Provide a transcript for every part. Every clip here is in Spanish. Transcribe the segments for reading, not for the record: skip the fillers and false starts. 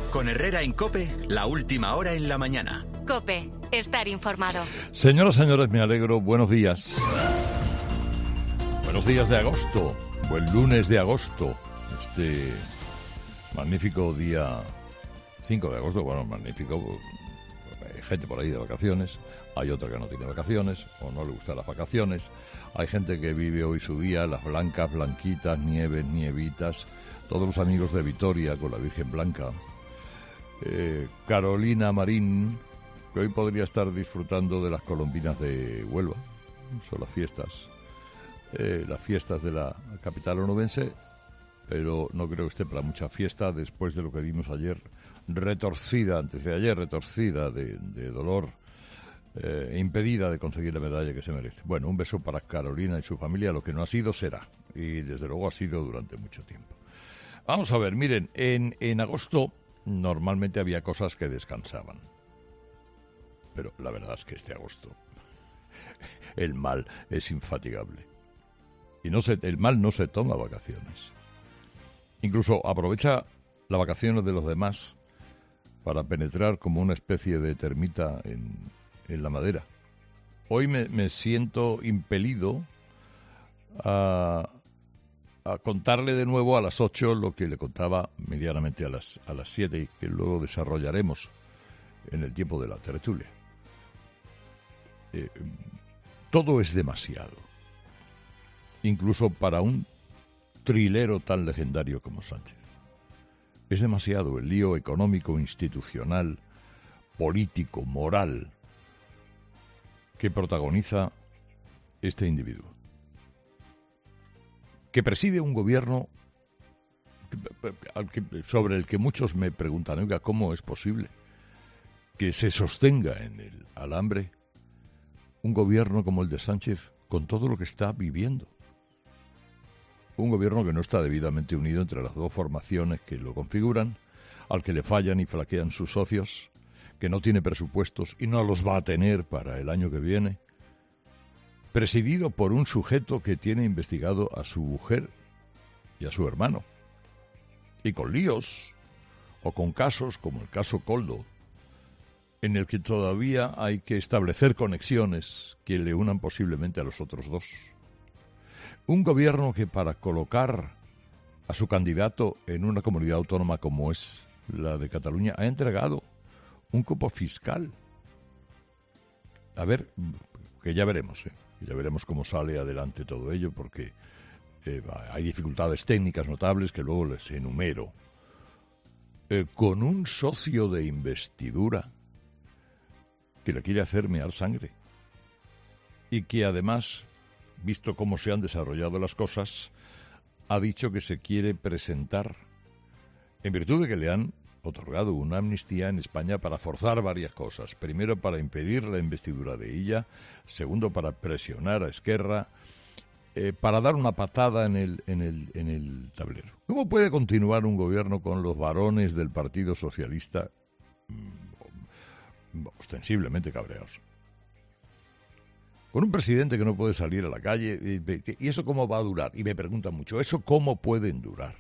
Con Herrera en COPE, la última hora en la mañana. COPE, estar informado. Señoras, señores, me alegro. Buenos días. Buenos días de agosto. Buen lunes de agosto. Este magnífico día 5 de agosto. Bueno, magnífico. Hay gente por ahí de vacaciones. Hay otra que no tiene vacaciones o no le gustan las vacaciones. Hay gente que vive hoy su día, las blancas, blanquitas, nieves, nievitas. Todos los amigos de Vitoria con la Virgen Blanca. Carolina Marín, que hoy podría estar disfrutando de las colombinas de Huelva. Son las fiestas de la capital onubense, pero no creo que esté para mucha fiesta después de lo que vimos ayer, antes de ayer, retorcida de dolor, impedida de conseguir la medalla que se merece. Bueno, un beso para Carolina y su familia. Lo que no ha sido será, y desde luego ha sido durante mucho tiempo. Vamos a ver, miren, en agosto normalmente había cosas que descansaban, pero la verdad es que este agosto el mal es infatigable y el mal no se toma vacaciones. Incluso aprovecha las vacaciones de los demás para penetrar como una especie de termita en la madera. Hoy me siento impelido a contarle de nuevo a las 8 lo que le contaba medianamente a las 7 y que luego desarrollaremos en el tiempo de la tertulia. Todo es demasiado, incluso para un trilero tan legendario como Sánchez. Es demasiado el lío económico, institucional, político, moral que protagoniza este individuo, que preside un gobierno sobre el que muchos me preguntan, oiga, ¿cómo es posible que se sostenga en el alambre un gobierno como el de Sánchez con todo lo que está viviendo? Un gobierno que no está debidamente unido entre las dos formaciones que lo configuran, al que le fallan y flaquean sus socios, que no tiene presupuestos y no los va a tener para el año que viene, presidido por un sujeto que tiene investigado a su mujer y a su hermano, y con líos o con casos como el caso Koldo, en el que todavía hay que establecer conexiones que le unan posiblemente a los otros dos. Un gobierno que para colocar a su candidato en una comunidad autónoma como es la de Cataluña ha entregado un cupo fiscal. A ver, que ya veremos, Ya veremos cómo sale adelante todo ello, porque hay dificultades técnicas notables que luego les enumero. Con un socio de investidura que le quiere hacer mear sangre y que además, visto cómo se han desarrollado las cosas, ha dicho que se quiere presentar en virtud de que le han otorgado una amnistía en España para forzar varias cosas. Primero, para impedir la investidura de ella. Segundo, para presionar a Esquerra, para dar una patada en el tablero. ¿Cómo puede continuar un gobierno con los varones del Partido Socialista ostensiblemente cabreados? Con un presidente que no puede salir a la calle. ¿Y eso cómo va a durar? Y me preguntan mucho, ¿eso cómo pueden durar?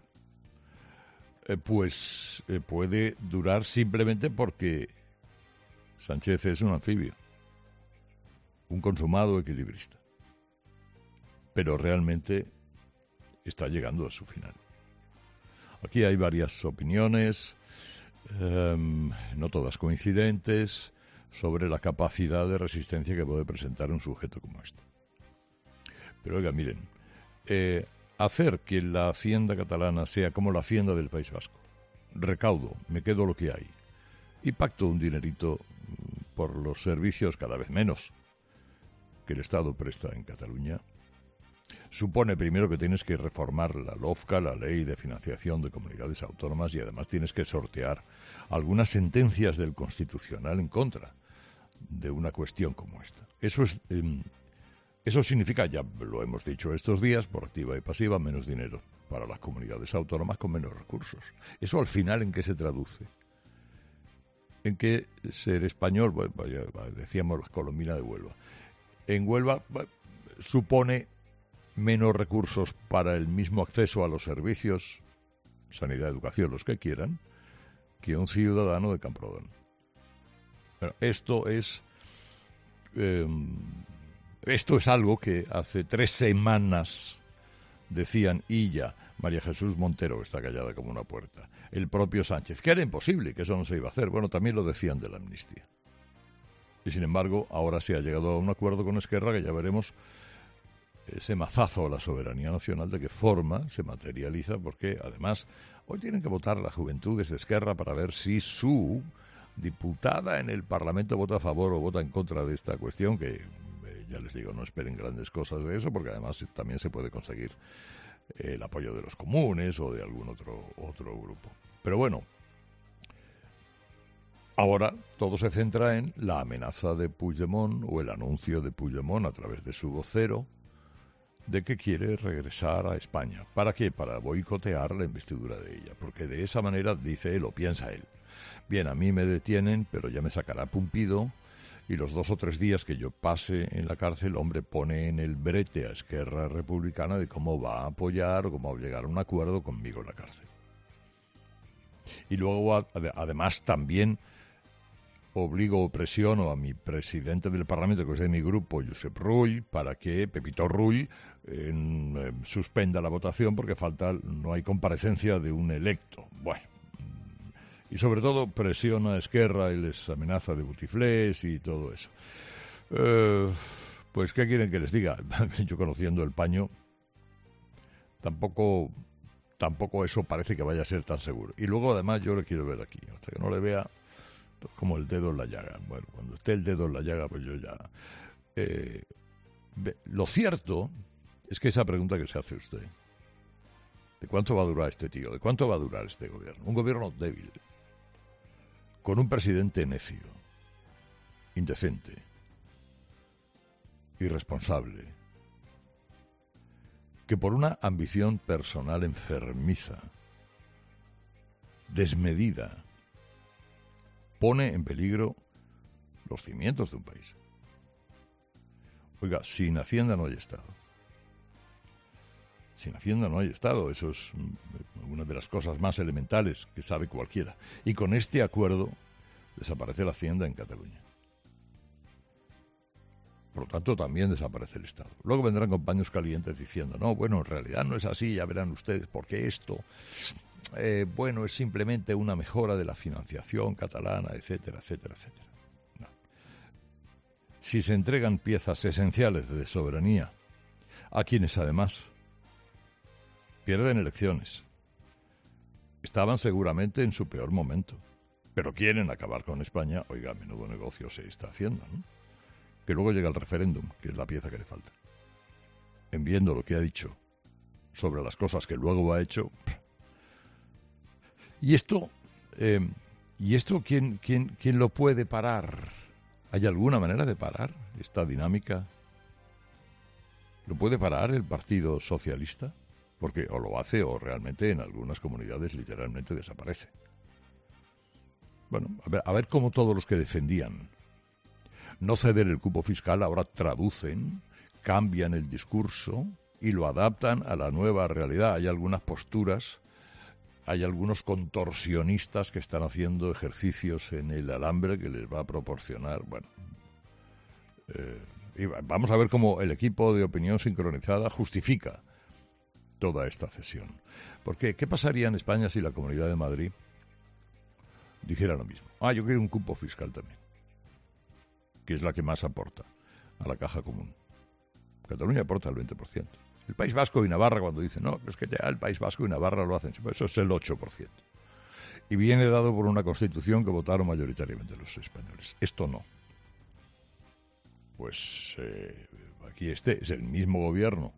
Pues puede durar simplemente porque Sánchez es un anfibio, un consumado equilibrista, pero realmente está llegando a su final. Aquí hay varias opiniones, no todas coincidentes, sobre la capacidad de resistencia que puede presentar un sujeto como este. Pero oiga, miren, hacer que la hacienda catalana sea como la hacienda del País Vasco. Recaudo, me quedo lo que hay. Y pacto un dinerito por los servicios cada vez menos que el Estado presta en Cataluña. Supone primero que tienes que reformar la LOFCA, la Ley de Financiación de Comunidades Autónomas, y además tienes que sortear algunas sentencias del Constitucional en contra de una cuestión como esta. Eso significa, ya lo hemos dicho estos días, por activa y pasiva, menos dinero para las comunidades autónomas con menos recursos. ¿Eso al final en qué se traduce? En que ser español, decíamos la Colombina de Huelva, en Huelva supone menos recursos para el mismo acceso a los servicios, sanidad, educación, los que quieran, que un ciudadano de Camprodón. Bueno, esto es algo que hace 3 semanas decían Illa, María Jesús Montero, está callada como una puerta, el propio Sánchez, que era imposible, que eso no se iba a hacer. Bueno, también lo decían de la amnistía. Y sin embargo, ahora se ha llegado a un acuerdo con Esquerra, que ya veremos ese mazazo a la soberanía nacional de qué forma se materializa, porque además hoy tienen que votar las juventudes de Esquerra para ver si su diputada en el Parlamento vota a favor o vota en contra de esta cuestión, que ya les digo, no esperen grandes cosas de eso, porque además también se puede conseguir el apoyo de los comunes o de algún otro grupo. Pero bueno, ahora todo se centra en la amenaza de Puigdemont o el anuncio de Puigdemont a través de su vocero de que quiere regresar a España. ¿Para qué? Para boicotear la investidura de ella, porque de esa manera, dice él o piensa él, bien, a mí me detienen, pero ya me sacará Pumpido, y los 2 o 3 días que yo pase en la cárcel, hombre, pone en el brete a Esquerra Republicana de cómo va a apoyar o cómo va a llegar a un acuerdo conmigo en la cárcel. Y luego, además, también obligo o presiono a mi presidente del Parlamento, que es de mi grupo, Josep Rull, para que Pepito Rull suspenda la votación porque no hay comparecencia de un electo. Bueno, y sobre todo presiona a Esquerra y les amenaza de butiflés y todo eso. Pues, ¿qué quieren que les diga? Yo, conociendo el paño, tampoco eso parece que vaya a ser tan seguro. Y luego, además, yo le quiero ver aquí, hasta que no le vea como el dedo en la llaga. Bueno, cuando esté el dedo en la llaga, pues yo ya... lo cierto es que esa pregunta que se hace usted, ¿de cuánto va a durar este tío? ¿De cuánto va a durar este gobierno? Un gobierno débil, con un presidente necio, indecente, irresponsable, que por una ambición personal enfermiza, desmedida, pone en peligro los cimientos de un país. Oiga, sin Hacienda no hay Estado. Sin Hacienda no hay Estado. Eso es una de las cosas más elementales que sabe cualquiera. Y con este acuerdo desaparece la Hacienda en Cataluña. Por lo tanto, también desaparece el Estado. Luego vendrán con paños calientes diciendo, no, bueno, en realidad no es así, ya verán ustedes, porque esto, bueno, es simplemente una mejora de la financiación catalana, etcétera, etcétera, etcétera. No. Si se entregan piezas esenciales de soberanía a quienes además pierden elecciones, estaban seguramente en su peor momento, pero quieren acabar con España, oiga, menudo negocio se está haciendo, ¿no? Que luego llega el referéndum, que es la pieza que le falta. En viendo lo que ha dicho sobre las cosas que luego ha hecho. ¿Y esto quién lo puede parar? ¿Hay alguna manera de parar esta dinámica? ¿Lo puede parar el Partido Socialista? Porque o lo hace o realmente en algunas comunidades literalmente desaparece. Bueno, a ver cómo todos los que defendían no ceder el cupo fiscal ahora traducen, cambian el discurso y lo adaptan a la nueva realidad. Hay algunas posturas, hay algunos contorsionistas que están haciendo ejercicios en el alambre que les va a proporcionar, bueno, y vamos a ver cómo el equipo de opinión sincronizada justifica toda esta cesión. Porque, ¿qué pasaría en España si la Comunidad de Madrid dijera lo mismo? Yo quiero un cupo fiscal también, que es la que más aporta a la caja común. Cataluña aporta el 20%. El País Vasco y Navarra, cuando dicen, no, es que ya el País Vasco y Navarra lo hacen, eso es el 8%. Y viene dado por una constitución que votaron mayoritariamente los españoles. Esto no. Pues aquí es el mismo gobierno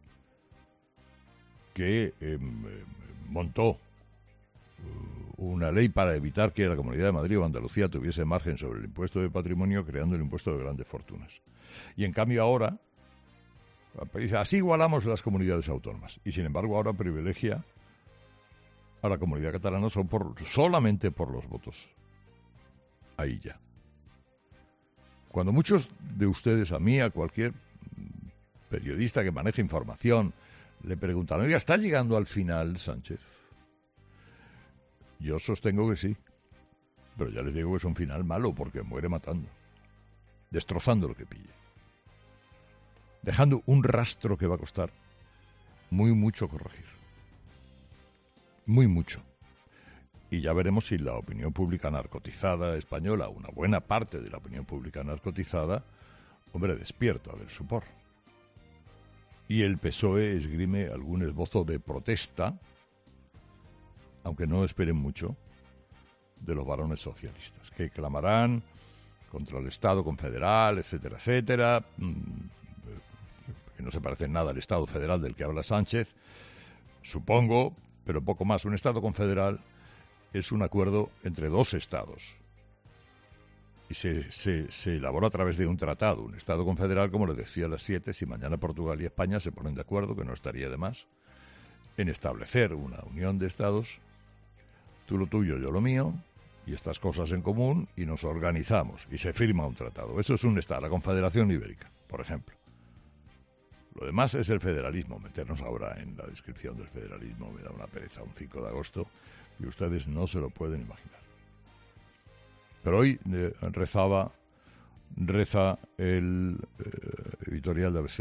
que montó una ley para evitar que la Comunidad de Madrid o Andalucía tuviese margen sobre el impuesto de patrimonio, creando el impuesto de grandes fortunas. Y en cambio ahora dice, así igualamos las comunidades autónomas. Y sin embargo ahora privilegia a la comunidad catalana solamente por los votos. Ahí ya. Cuando muchos de ustedes, a mí, a cualquier periodista que maneje información, le preguntan, oiga, ¿está llegando al final Sánchez? Yo sostengo que sí, Pero ya les digo que es un final malo porque muere matando, destrozando lo que pille, dejando un rastro que va a costar muy mucho corregir. Muy mucho. Y ya veremos si la opinión pública narcotizada española, una buena parte de la opinión pública narcotizada, hombre, despierta del sopor. Y el PSOE esgrime algún esbozo de protesta, aunque no esperen mucho, de los varones socialistas, que clamarán contra el Estado confederal, etcétera, etcétera, que no se parece en nada al Estado federal del que habla Sánchez, supongo, pero poco más. Un Estado confederal es un acuerdo entre dos Estados y se elabora a través de un tratado. Un Estado confederal, como les decía a las 7, si mañana Portugal y España se ponen de acuerdo, que no estaría de más, en establecer una unión de Estados, tú lo tuyo, yo lo mío, y estas cosas en común, y nos organizamos, y se firma un tratado. Eso es un Estado, la Confederación Ibérica, por ejemplo. Lo demás es el federalismo. Meternos ahora en la descripción del federalismo me da una pereza, un 5 de agosto, y ustedes no se lo pueden imaginar. Pero hoy reza el editorial de ABC.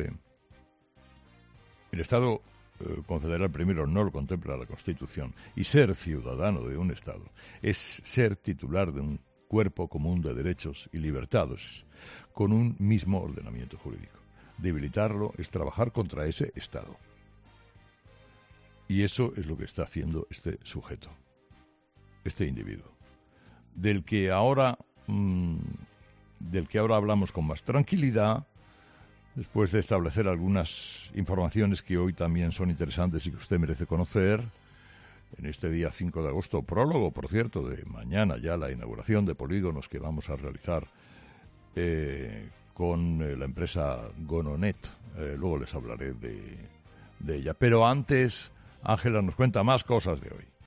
El Estado confederal primero no lo contempla la Constitución, y ser ciudadano de un Estado es ser titular de un cuerpo común de derechos y libertades con un mismo ordenamiento jurídico. Debilitarlo es trabajar contra ese Estado. Y eso es lo que está haciendo este sujeto, este individuo, del que ahora hablamos con más tranquilidad, después de establecer algunas informaciones que hoy también son interesantes y que usted merece conocer. En este día 5 de agosto, prólogo, por cierto, de mañana ya la inauguración de polígonos que vamos a realizar con la empresa Gononet. Luego les hablaré de ella. Pero antes, Ángela nos cuenta más cosas de hoy.